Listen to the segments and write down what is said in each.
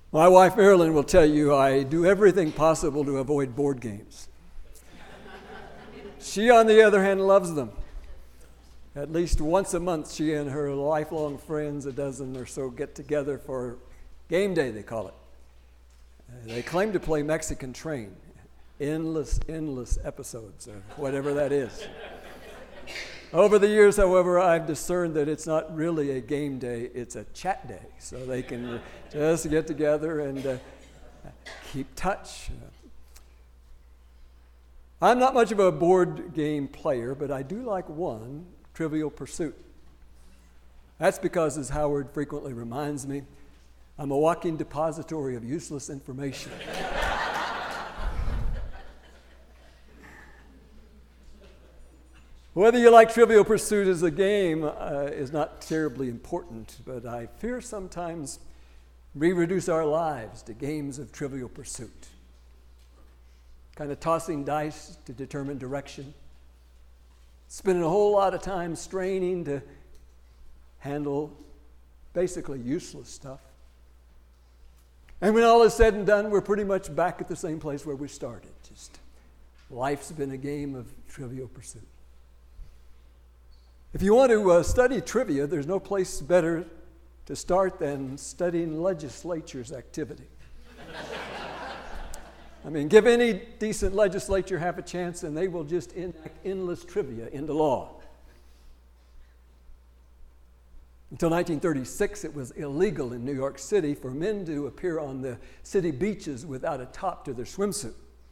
My wife, Marilyn, will tell you I do everything possible to avoid board games. She, on the other hand, loves them. At least once a month, she and her lifelong friends, a dozen or so, get together for game day, they call it. They claim to play Mexican Train, endless episodes, or whatever that is. Over the years, however, I've discerned that it's not really a game day, it's a chat day. So they can just get together and keep touch. I'm not much of a board game player, but I do like one, Trivial Pursuit. That's because, as Howard frequently reminds me, I'm a walking depository of useless information. Whether you like Trivial Pursuit as a game is not terribly important, but I fear sometimes we reduce our lives to games of Trivial Pursuit. Kind of tossing dice to determine direction, spending a whole lot of time straining to handle basically useless stuff. And when all is said and done, we're pretty much back at the same place where we started. Just life's been a game of Trivial Pursuit. If you want to study trivia, there's no place better to start than studying legislature's activity. I mean, give any decent legislature half a chance and they will just enact endless trivia into law. Until 1936, it was illegal in New York City for men to appear on the city beaches without a top to their swimsuit.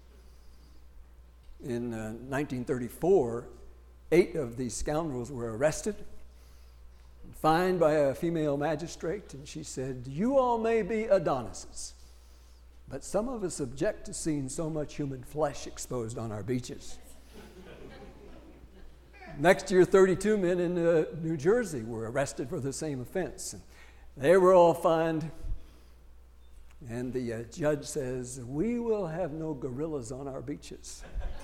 In 1934, 8 of these scoundrels were arrested, fined by a female magistrate, and she said, "You all may be Adonises, but some of us object to seeing so much human flesh exposed on our beaches." Next year, 32 men in New Jersey were arrested for the same offense. They were all fined, and the judge says, "We will have no gorillas on our beaches."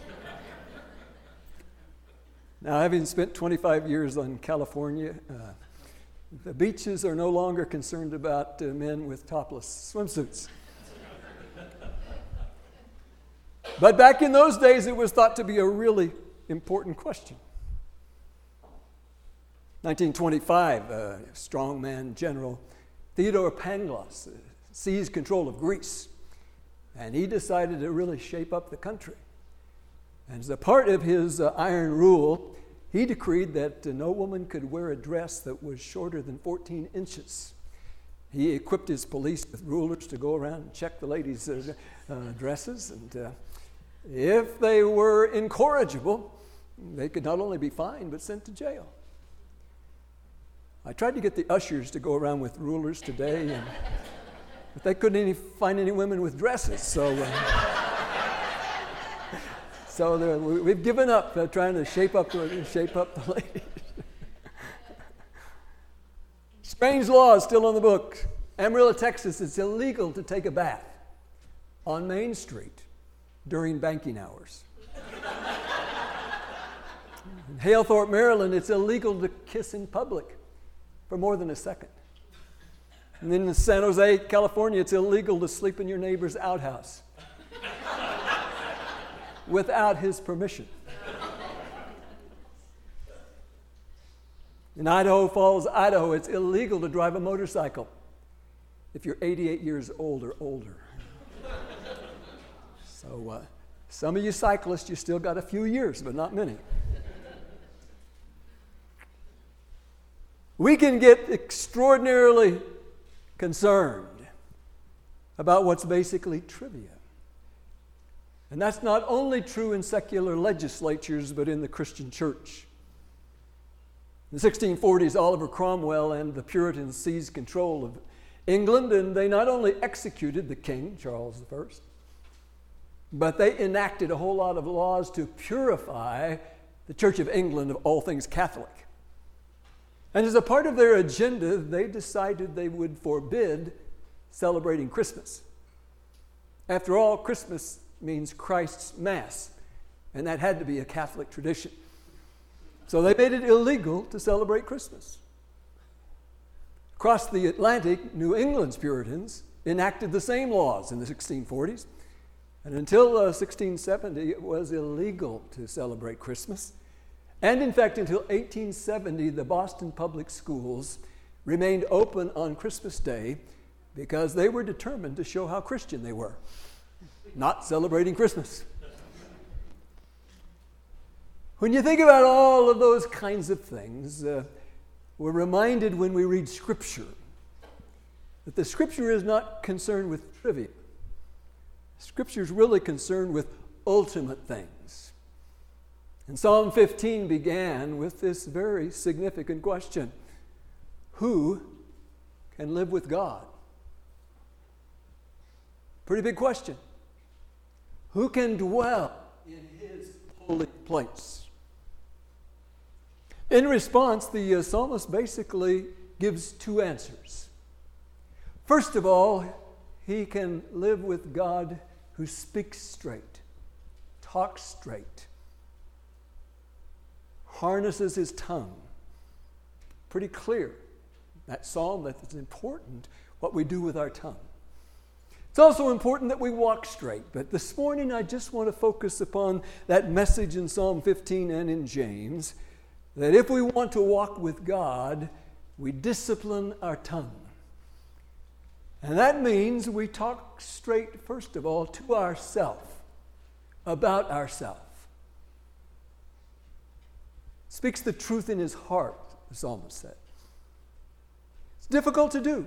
Now, having spent 25 years on California, the beaches are no longer concerned about men with topless swimsuits. But back in those days, it was thought to be a really important question. 1925, strongman General Theodore Pangloss seized control of Greece, and he decided to really shape up the country. And as a part of his iron rule, he decreed that no woman could wear a dress that was shorter than 14 inches. He equipped his police with rulers to go around and check the ladies' dresses, and if they were incorrigible, they could not only be fined but sent to jail. I tried to get the ushers to go around with rulers today, but they couldn't find any women with dresses, so we've given up trying to shape up the ladies. Strange law is still on the books. Amarillo, Texas, it's illegal to take a bath on Main Street during banking hours. In Halethorpe, Maryland, it's illegal to kiss in public for more than a second. And then in San Jose, California, it's illegal to sleep in your neighbor's outhouse without his permission. In Idaho Falls, Idaho, it's illegal to drive a motorcycle if you're 88 years old or older. So some of you cyclists, you still got a few years, but not many. We can get extraordinarily concerned about what's basically trivia. And that's not only true in secular legislatures, but in the Christian church. In the 1640s, Oliver Cromwell and the Puritans seized control of England, and they not only executed the king, Charles I, but they enacted a whole lot of laws to purify the Church of England of all things Catholic. And as a part of their agenda, they decided they would forbid celebrating Christmas. After all, Christmas means Christ's Mass, and that had to be a Catholic tradition. So they made it illegal to celebrate Christmas. Across the Atlantic, New England's Puritans enacted the same laws in the 1640s. And until 1670, it was illegal to celebrate Christmas. And in fact, until 1870, the Boston public schools remained open on Christmas Day because they were determined to show how Christian they were, not celebrating Christmas. When you think about all of those kinds of things, we're reminded when we read Scripture that the Scripture is not concerned with trivia. Scripture is really concerned with ultimate things. And Psalm 15 began with this very significant question: who can live with God? Pretty big question. Who can dwell in His holy place? In response, the psalmist basically gives two answers. First of all, he can live with God who speaks straight, talks straight, harnesses his tongue. Pretty clear, that psalm, that it's important what we do with our tongue. It's also important that we walk straight. But this morning I just want to focus upon that message in Psalm 15 and in James, that if we want to walk with God, we discipline our tongue. And that means we talk straight, first of all, to ourselves, about ourselves. Speaks the truth in his heart, the psalmist said. It's difficult to do.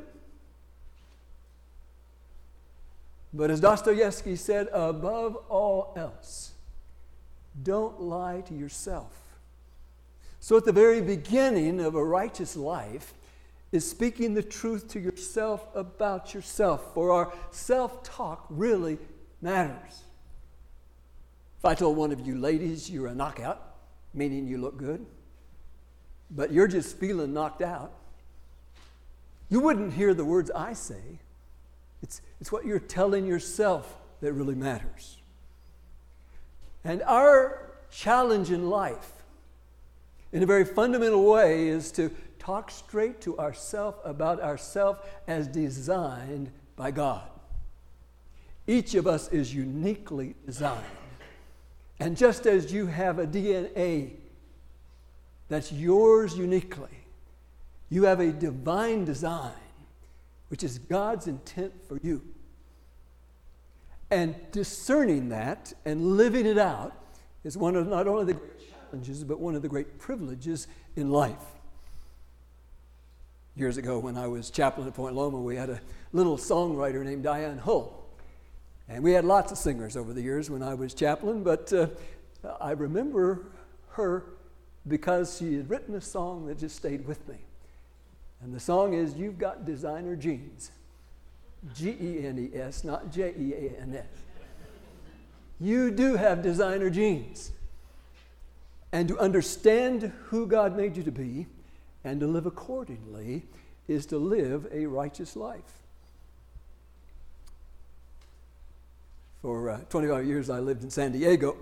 But as Dostoevsky said, above all else, don't lie to yourself. So at the very beginning of a righteous life is speaking the truth to yourself about yourself, for our self-talk really matters. If I told one of you ladies you're a knockout, meaning you look good, but you're just feeling knocked out, you wouldn't hear the words I say. It's what you're telling yourself that really matters. And our challenge in life, in a very fundamental way, is to talk straight to ourselves about ourselves as designed by God. Each of us is uniquely designed. And just as you have a DNA that's yours uniquely, you have a divine design, which is God's intent for you. And discerning that and living it out is one of not only the great challenges, but one of the great privileges in life. Years ago, when I was chaplain at Point Loma, we had a little songwriter named Diane Hull. And we had lots of singers over the years when I was chaplain, but I remember her because she had written a song that just stayed with me. And the song is, "You've Got Designer Jeans." G-E-N-E-S, not J-E-A-N-S. You do have designer jeans. And to understand who God made you to be and to live accordingly is to live a righteous life. For 25 years I lived in San Diego.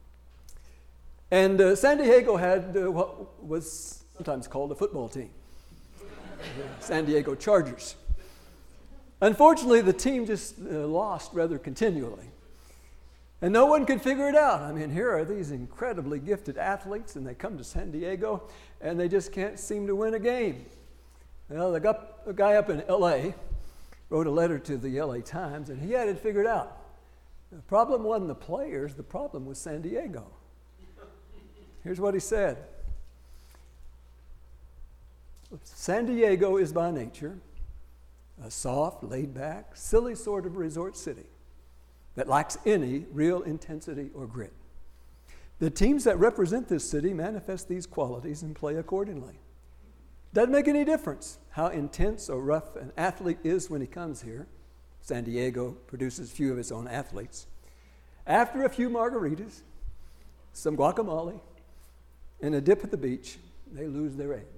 And San Diego had what was sometimes called a football team. The San Diego Chargers. Unfortunately, the team just lost rather continually. And no one could figure it out. I mean, here are these incredibly gifted athletes, and they come to San Diego, and they just can't seem to win a game. Well, the guy up in L.A. wrote a letter to the L.A. Times, and he had it figured out. The problem wasn't the players, the problem was San Diego. Here's what he said. San Diego is by nature a soft, laid-back, silly sort of resort city that lacks any real intensity or grit. The teams that represent this city manifest these qualities and play accordingly. Doesn't make any difference how intense or rough an athlete is when he comes here. San Diego produces few of its own athletes. After a few margaritas, some guacamole, and a dip at the beach, they lose their edge.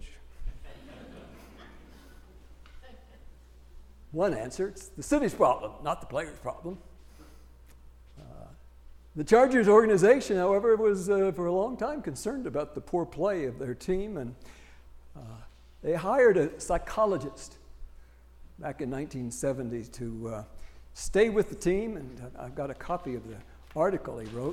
One answer, it's the city's problem, not the player's problem. The Chargers organization, however, was for a long time concerned about the poor play of their team, and they hired a psychologist back in 1970 to stay with the team, and I've got a copy of the article he wrote,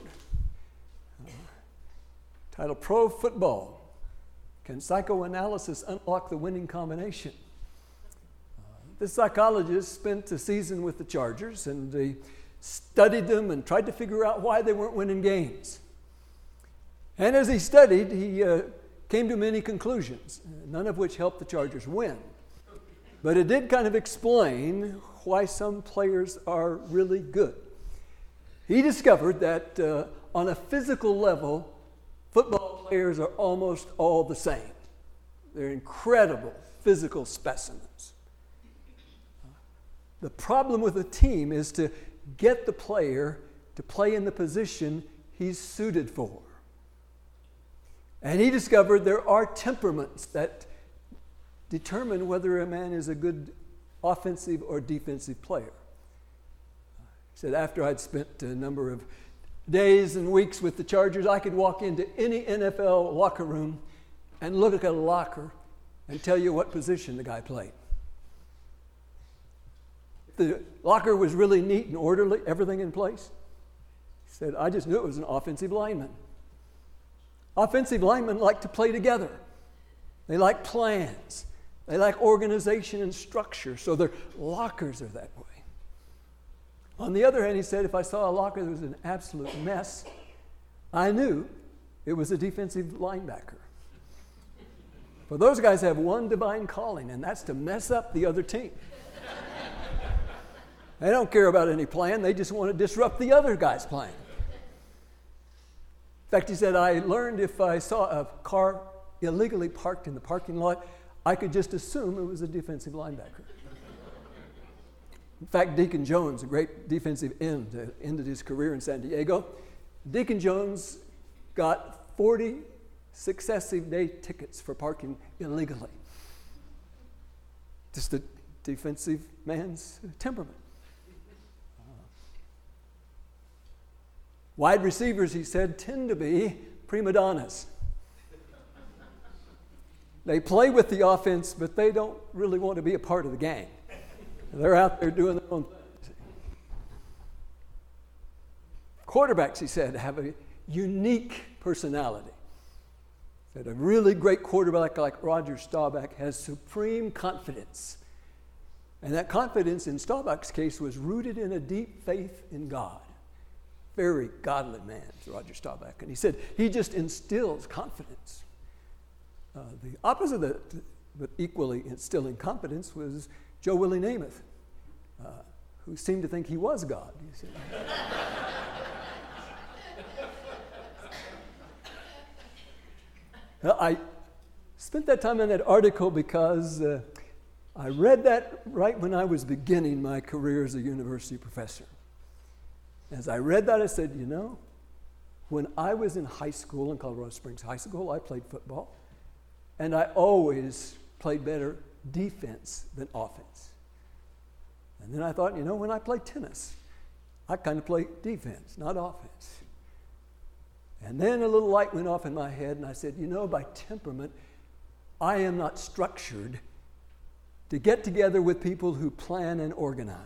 titled Pro Football, Can Psychoanalysis Unlock the Winning Combination? This psychologist spent a season with the Chargers, and they studied them and tried to figure out why they weren't winning games. And as he studied, he came to many conclusions, none of which helped the Chargers win. But it did kind of explain why some players are really good. He discovered that on a physical level, football players are almost all the same. They're incredible physical specimens. The problem with a team is to get the player to play in the position he's suited for. And he discovered there are temperaments that determine whether a man is a good offensive or defensive player. He said, after I'd spent a number of days and weeks with the Chargers, I could walk into any NFL locker room and look at a locker and tell you what position the guy played. The locker was really neat and orderly, everything in place. He said, I just knew it was an offensive lineman. Offensive linemen like to play together. They like plans. They like organization and structure, so their lockers are that way. On the other hand, he said, if I saw a locker that was an absolute mess, I knew it was a defensive linebacker. For those guys have one divine calling, and that's to mess up the other team. They don't care about any plan. They just want to disrupt the other guy's plan. In fact, he said, I learned if I saw a car illegally parked in the parking lot, I could just assume it was a defensive linebacker. In fact, Deacon Jones, a great defensive end, ended his career in San Diego. Deacon Jones got 40 successive day tickets for parking illegally. Just a defensive man's temperament. Wide receivers, he said, tend to be prima donnas. They play with the offense, but they don't really want to be a part of the gang. They're out there doing their own thing. Quarterbacks, he said, have a unique personality. He said a really great quarterback like Roger Staubach has supreme confidence. And that confidence in Staubach's case was rooted in a deep faith in God. Very godly man, Roger Staubach. And he said he just instills confidence. The opposite of that, but equally instilling confidence, was Joe Willie Namath, who seemed to think he was God. You see. Well, I spent that time in that article because I read that right when I was beginning my career as a university professor. As I read that, I said, you know, when I was in high school, in Colorado Springs High School, I played football, and I always played better defense than offense. And then I thought, you know, when I play tennis, I kind of play defense, not offense. And then a little light went off in my head, and I said, you know, by temperament, I am not structured to get together with people who plan and organize.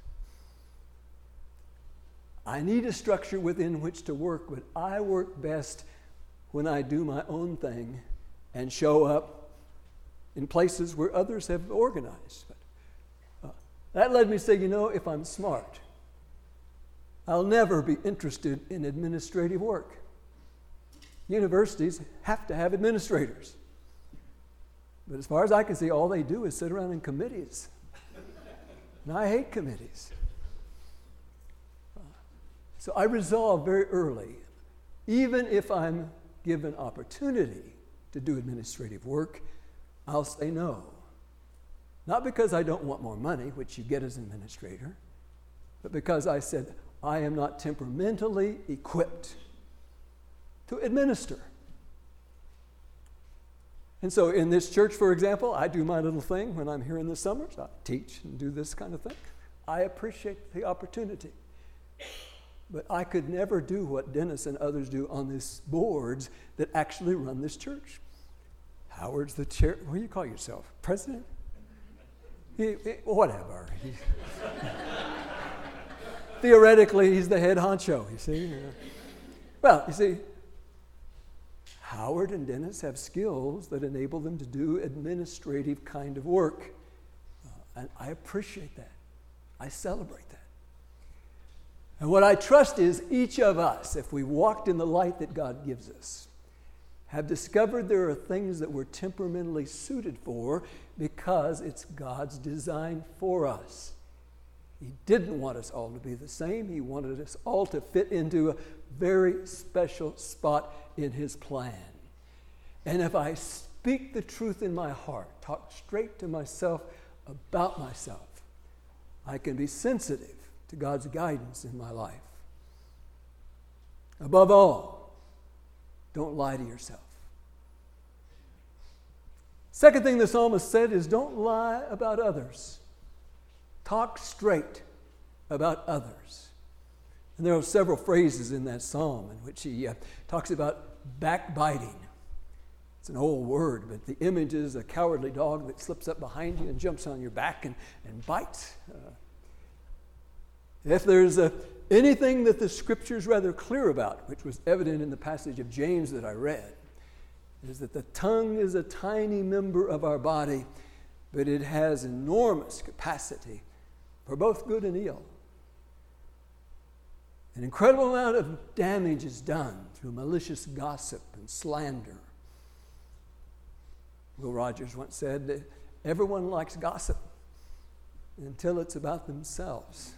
I need a structure within which to work, but I work best when I do my own thing and show up in places where others have organized. But, that led me to say, you know, if I'm smart, I'll never be interested in administrative work. Universities have to have administrators. But as far as I can see, all they do is sit around in committees. And I hate committees. So I resolved very early, even if I'm given opportunity to do administrative work, I'll say no. Not because I don't want more money, which you get as an administrator, but because I said I am not temperamentally equipped to administer. And so in this church, for example, I do my little thing when I'm here in the summers. I teach and do this kind of thing. I appreciate the opportunity. But I could never do what Dennis and others do on these boards that actually run this church. Howard's the chair. What do you call yourself? President? Whatever. Theoretically, he's the head honcho, you see. Well, you see, Howard and Dennis have skills that enable them to do administrative kind of work. And I appreciate that. I celebrate that. And what I trust is each of us, if we walked in the light that God gives us, have discovered there are things that we're temperamentally suited for because it's God's design for us. He didn't want us all to be the same. He wanted us all to fit into a very special spot in His plan. And if I speak the truth in my heart, talk straight to myself about myself, I can be sensitive to God's guidance in my life. Above all, don't lie to yourself. Second thing the psalmist said is don't lie about others. Talk straight about others. And there are several phrases in that psalm in which he talks about backbiting. It's an old word, but the image is a cowardly dog that slips up behind you and jumps on your back and bites. If there's anything that the Scripture is rather clear about, which was evident in the passage of James that I read, is that the tongue is a tiny member of our body, but it has enormous capacity for both good and ill. An incredible amount of damage is done through malicious gossip and slander. Will Rogers once said that everyone likes gossip until it's about themselves.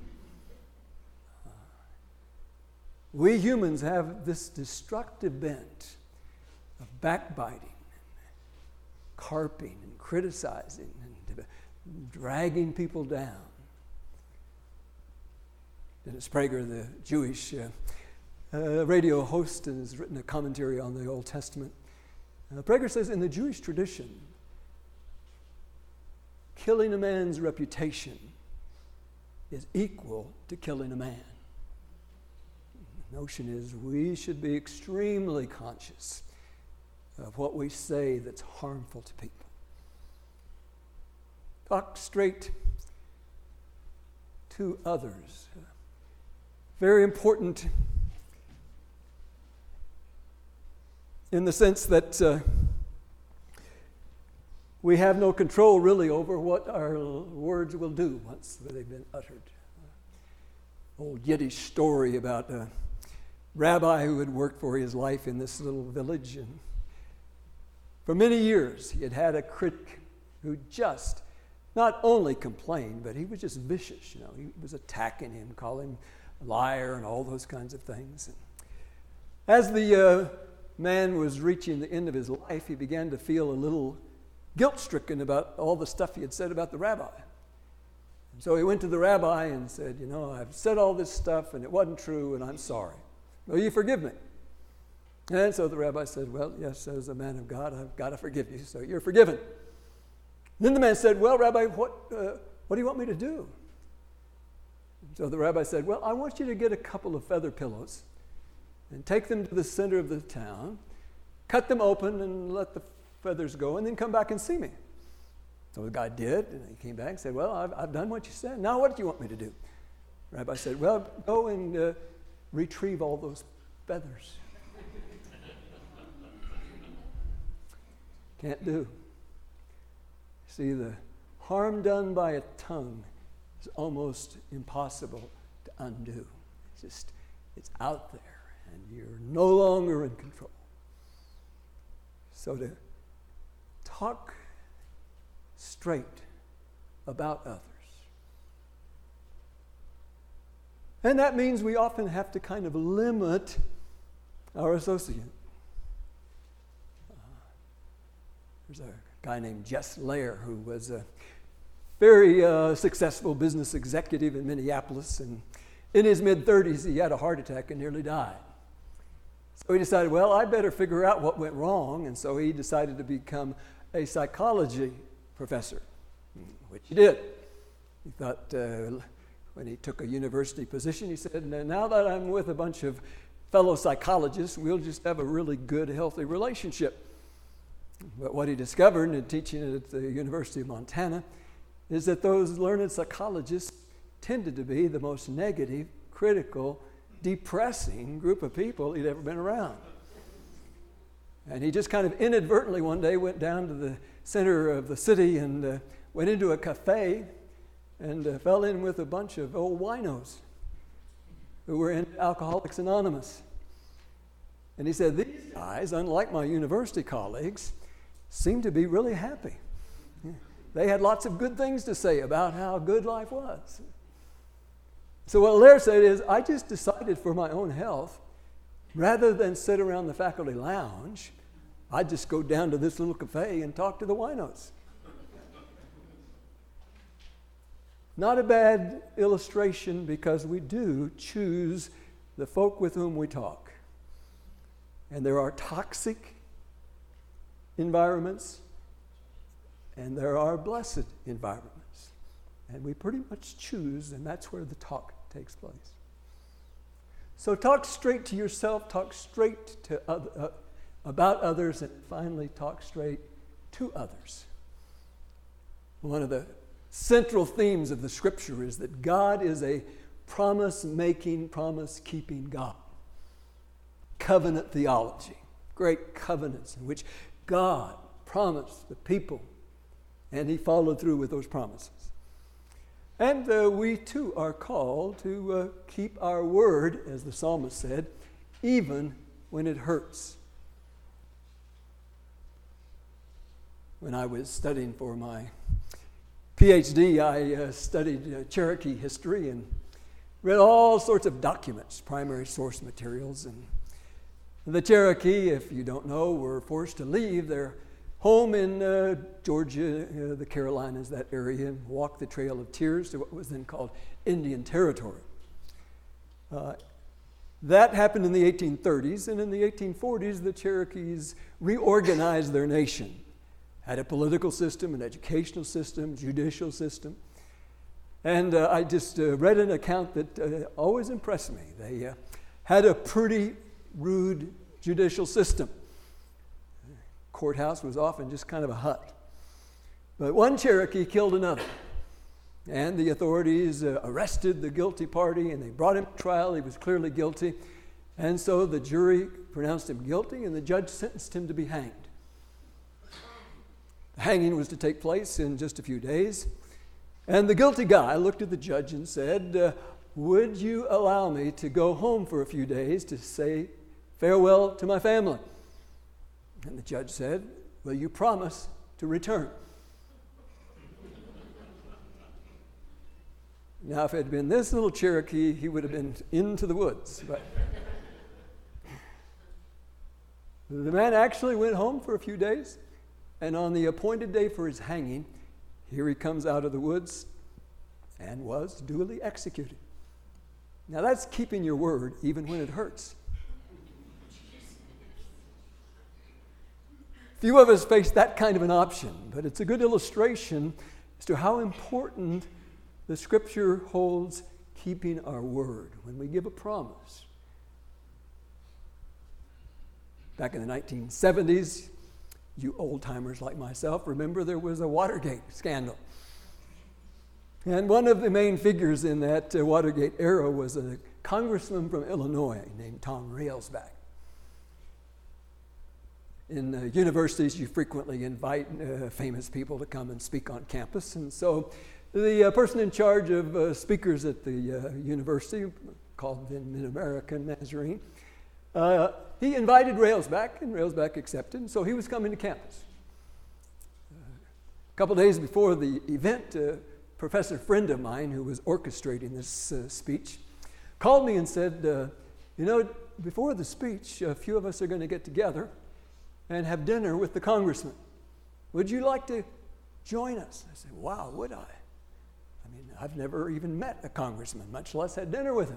We humans have this destructive bent of backbiting, and carping, and criticizing, and dragging people down. Dennis Prager, the Jewish radio host, has written a commentary on the Old Testament. Prager says, in the Jewish tradition, killing a man's reputation is equal to killing a man. The notion is we should be extremely conscious of what we say that's harmful to people. Talk straight to others. Very important in the sense that we have no control really over what our words will do once they've been uttered. Old Yiddish story about a rabbi who had worked for his life in this little village, and for many years he had had a critic who just not only complained, but he was just vicious. He was attacking him, calling him a liar and all those kinds of things. And as the man was reaching the end of his life, he began to feel a little guilt-stricken about all the stuff he had said about the rabbi. And so he went to the rabbi and said, I've said all this stuff and it wasn't true and I'm sorry. Will you forgive me? And so the rabbi said, well, yes, as a man of God, I've got to forgive you, so you're forgiven. Then the man said, well, Rabbi, what do you want me to do? So the rabbi said, well, I want you to get a couple of feather pillows and take them to the center of the town, cut them open and let the feathers go, and then come back and see me. So the guy did, and he came back and said, well, I've done what you said. Now what do you want me to do? The rabbi said, well, go and retrieve all those feathers. Can't do. See, the harm done by a tongue is almost impossible to undo. It's out there, and you're no longer in control. So to talk straight about others. And that means we often have to kind of limit our associate. There's a guy named Jess Lair who was a very successful business executive in Minneapolis, and in his mid-30s he had a heart attack and nearly died. So he decided, well, I better figure out what went wrong, and so he decided to become a psychology professor, which he did. He thought when he took a university position, he said, now that I'm with a bunch of fellow psychologists, we'll just have a really good, healthy relationship. But what he discovered in teaching at the University of Montana is that those learned psychologists tended to be the most negative, critical, depressing group of people he'd ever been around. And he just kind of inadvertently one day went down to the center of the city and went into a cafe and fell in with a bunch of old winos who were in Alcoholics Anonymous. And he said, these guys, unlike my university colleagues, seem to be really happy. They had lots of good things to say about how good life was. So what Lair said is, I just decided for my own health, rather than sit around the faculty lounge, I'd just go down to this little cafe and talk to the winos. Not a bad illustration, because we do choose the folk with whom we talk. And there are toxic environments, and there are blessed environments. And we pretty much choose, and that's where the talk takes place. So talk straight to yourself, talk straight to about others, and finally talk straight to others. One of the central themes of the Scripture is that God is a promise-making, promise-keeping God. Covenant theology, great covenants in which God promised the people, and He followed through with those promises. And we too are called to keep our word, as the psalmist said, even when it hurts. When I was studying for my PhD, I studied Cherokee history and read all sorts of documents, primary source materials. And the Cherokee, if you don't know, were forced to leave their home in Georgia, the Carolinas, that area, and walk the Trail of Tears to what was then called Indian Territory. That happened in the 1830s, and in the 1840s, the Cherokees reorganized their nation. Had a political system, an educational system, judicial system. And I just read an account that always impressed me. They had a pretty rude judicial system. Courthouse was often just kind of a hut. But one Cherokee killed another. And the authorities arrested the guilty party, and they brought him to trial. He was clearly guilty. And so the jury pronounced him guilty, and the judge sentenced him to be hanged. The hanging was to take place in just a few days. And the guilty guy looked at the judge and said, would you allow me to go home for a few days to say farewell to my family? And the judge said, will you promise to return? Now, if it had been this little Cherokee, he would have been into the woods. But the man actually went home for a few days, and on the appointed day for his hanging, here he comes out of the woods and was duly executed. Now, that's keeping your word even when it hurts. Few of us face that kind of an option, but it's a good illustration as to how important the Scripture holds keeping our word when we give a promise. Back in the 1970s, you old-timers like myself remember there was a Watergate scandal. And one of the main figures in that Watergate era was a congressman from Illinois named Tom Railsback. In universities, you frequently invite famous people to come and speak on campus. And so the person in charge of speakers at the university, called then Mid-America Nazarene, he invited Railsback, and Railsback accepted. And so he was coming to campus. A couple days before the event, a professor friend of mine who was orchestrating this speech called me and said, before the speech, a few of us are going to get together and have dinner with the congressman. Would you like to join us? I said, wow, would I? I mean, I've never even met a congressman, much less had dinner with him.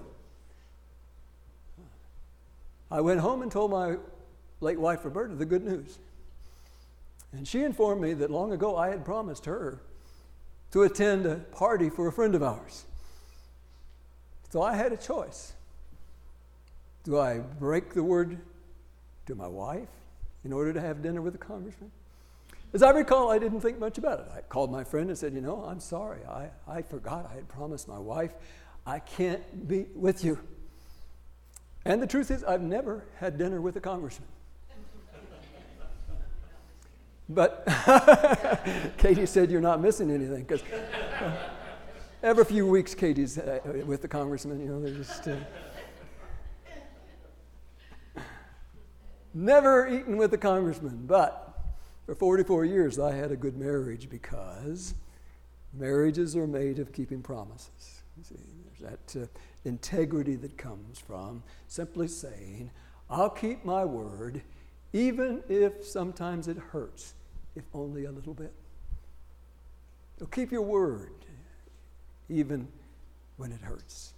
I went home and told my late wife, Roberta, the good news. And she informed me that long ago I had promised her to attend a party for a friend of ours. So I had a choice. Do I break the word to my wife in order to have dinner with the congressman? As I recall, I didn't think much about it. I called my friend and said, I'm sorry. I forgot I had promised my wife I can't be with you. And the truth is, I've never had dinner with a congressman. But Katie said you're not missing anything, because every few weeks Katie's with the congressman. They're just never eaten with a congressman. But for 44 years I had a good marriage, because marriages are made of keeping promises. You see, there's that integrity that comes from simply saying, I'll keep my word, even if sometimes it hurts, if only a little bit. You'll keep your word, even when it hurts.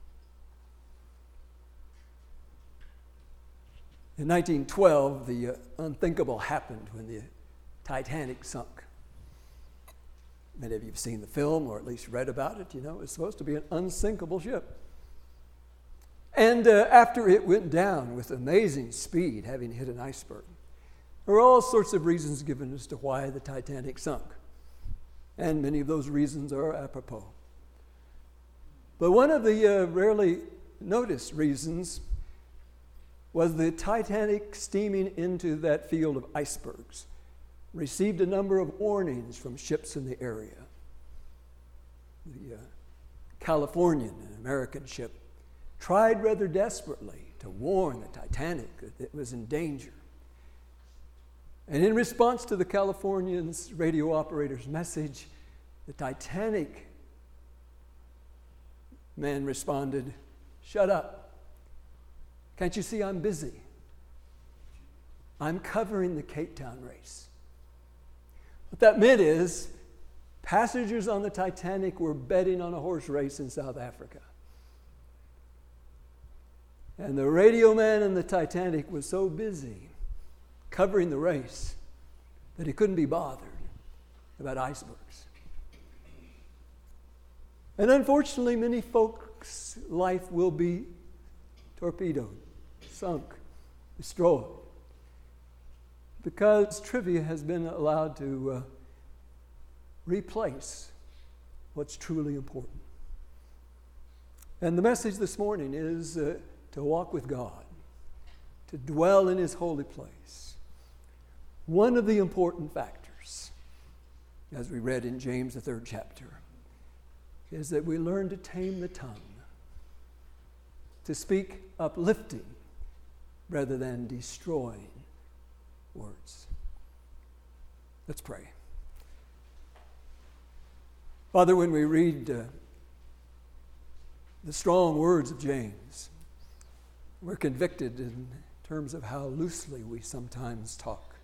In 1912, the unthinkable happened when the Titanic sunk. Many of you have seen the film, or at least read about it. It was supposed to be an unsinkable ship. And after it went down with amazing speed, having hit an iceberg, there were all sorts of reasons given as to why the Titanic sunk. And many of those reasons are apropos. But one of the rarely noticed reasons was the Titanic, steaming into that field of icebergs, received a number of warnings from ships in the area. The Californian, an American ship, tried rather desperately to warn the Titanic that it was in danger. And in response to the Californian's radio operator's message, the Titanic man responded, "Shut up. Can't you see I'm busy? I'm covering the Cape Town race." What that meant is passengers on the Titanic were betting on a horse race in South Africa. And the radio man in the Titanic was so busy covering the race that he couldn't be bothered about icebergs. And unfortunately, many folks' life will be torpedoed, sunk, destroyed, because trivia has been allowed to replace what's truly important. And the message this morning is to walk with God, to dwell in His holy place. One of the important factors, as we read in James, the 3rd chapter, is that we learn to tame the tongue, to speak uplifting rather than destroying words. Let's pray. Father, when we read the strong words of James, we're convicted in terms of how loosely we sometimes talk.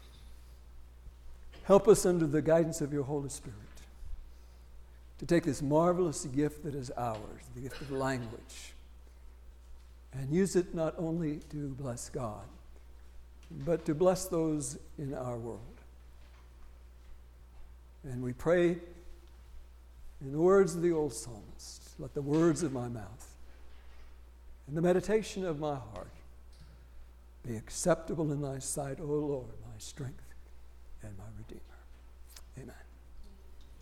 Help us, under the guidance of your Holy Spirit, to take this marvelous gift that is ours, the gift of language, and use it not only to bless God, but to bless those in our world. And we pray in the words of the old psalmist, let the words of my mouth and the meditation of my heart be acceptable in thy sight, O Lord, my strength and my redeemer.